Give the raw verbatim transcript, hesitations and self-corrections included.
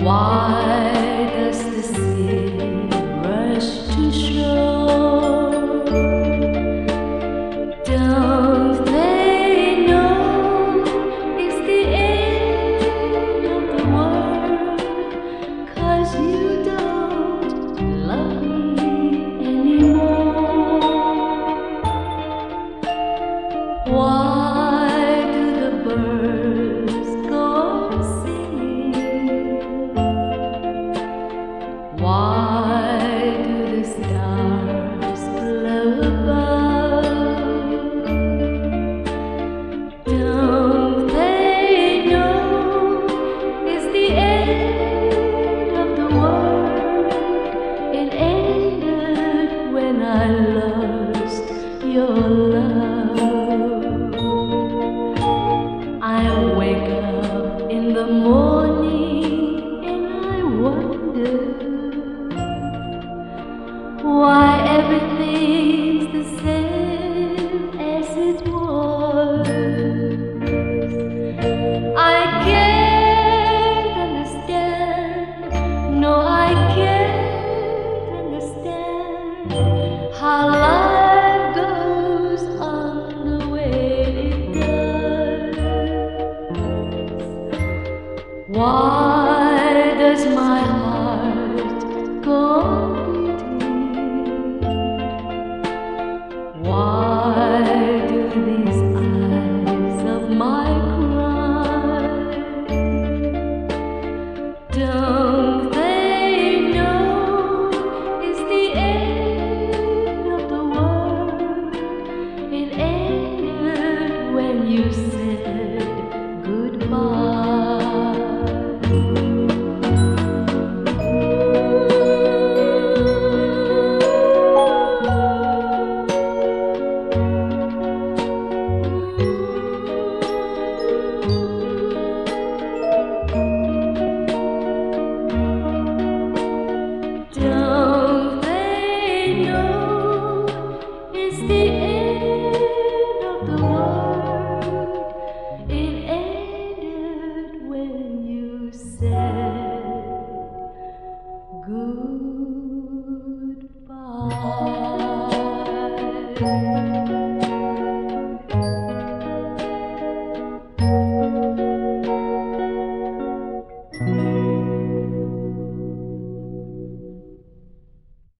Why does the sea rush to shore? Don't they know it's the end of the world? 'Cause you don't love me anymore. Why do the birds go on singing? Why do the stars glow above? Don't they know it's the end of the world? It ended when I lost your love. I wake up in the morning and I wonder why everything's the same as it was. I can't understand, no I can't understand how life goes on the way it does. Why does my heart go on beating? Why do these eyes of mine cry? Don't they know it's the end of the world? It ended when you said goodbye. Don't they know it's the end of the world? It ended when you said